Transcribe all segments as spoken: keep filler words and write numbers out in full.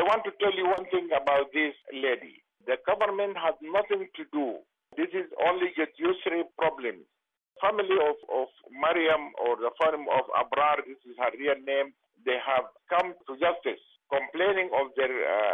want to tell you one thing about this lady. The government has nothing to do. This is only a judiciary problem. Family of, of Mariam, or the family of Abrar, this is her real name, they have come to justice complaining of their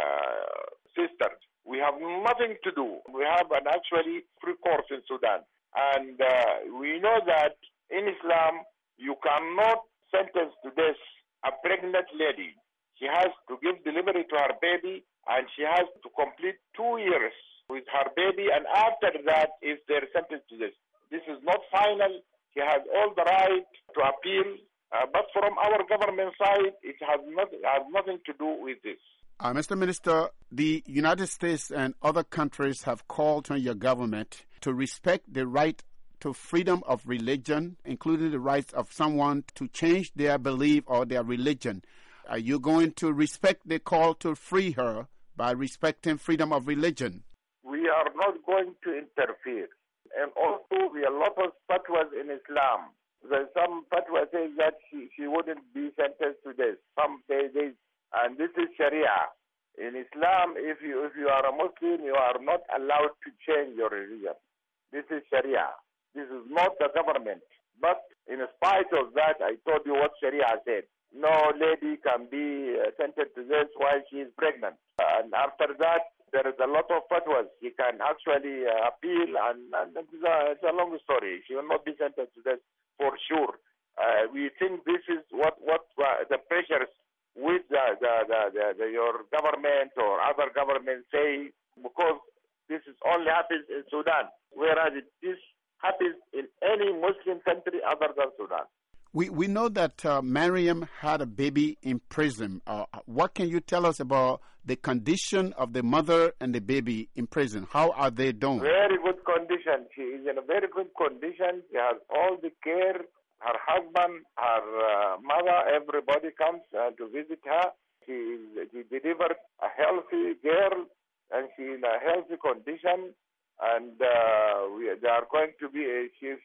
uh, sister. We have nothing to do. We have an actually free court in Sudan. And uh, we know that in Islam, you cannot sentence to death a pregnant lady. She has to give delivery to her baby, and she has to complete two years with her baby, and after that is their sentence to death. This is not final. She has all the right to appeal, uh, but from our government side, it has, not, has nothing to do with this. Uh, Mister Minister, the United States and other countries have called on your government to respect the right to freedom of religion, including the rights of someone to change their belief or their religion. Are you going to respect the call to free her by respecting freedom of religion? We are not going to interfere. And also, there are a lot of fatwas in Islam. There's some fatwa says that she, she wouldn't be sentenced to death. Some say this, and this is Sharia. In Islam, if you if you are a Muslim, you are not allowed to change your religion. This is Sharia. This is not the government. But in spite of that, I told you what Sharia said. No lady can be uh, sentenced to death while she is pregnant. And after that, there is a lot of fatwas. She can actually uh, appeal, and, and it's, a, it's a long story. She will not be sentenced to death for sure. Uh, we think this is what, what uh, the pressures with the, the, the, the, the, your government or other governments say, because this is only happens in Sudan, whereas it, this happens in any Muslim country other than Sudan. We we know that uh, Mariam had a baby in prison. Uh, what can you tell us about the condition of the mother and the baby in prison? How are they doing? Very good condition. She is in a very good condition. She has all the care. Her husband, her uh, mother, everybody comes uh, to visit her. She, is, she delivered a healthy girl, and she is in a healthy condition. And uh, we, they are going to be, uh, she's,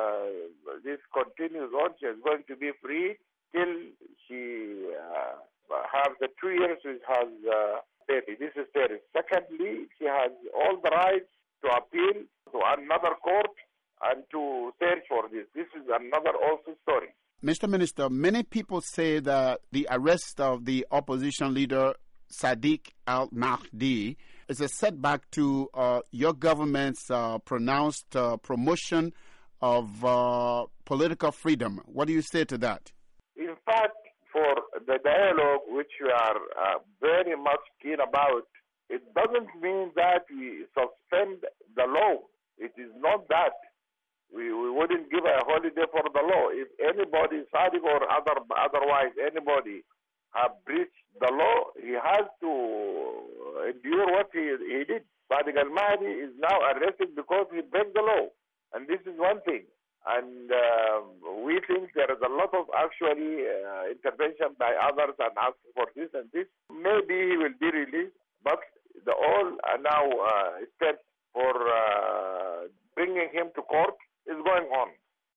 uh, this continues on, she is going to be free till she uh, has the two years with her uh, baby. This is first. Secondly, she has all the rights to appeal to another court and to search for this. This is another also story. Mister Minister, many people say that the arrest of the opposition leader Sadiq al-Mahdi is a setback to uh, your government's uh, pronounced uh, promotion of uh, political freedom. What do you say to that? In fact, for the dialogue, which we are uh, very much keen about, it doesn't mean that we suspend the law. It is not that. We, we wouldn't give a holiday for the law. If anybody, Sadiq or other, otherwise anybody, have breached the law, he has to endure what he, he did. Sadiq al-Mahdi is now arrested because he broke the law. And this is one thing. And uh, we think there is a lot of actually uh, intervention by others and asking for this and this. Maybe he will be released, but the all uh, now uh, steps for uh, bringing him to court is going on.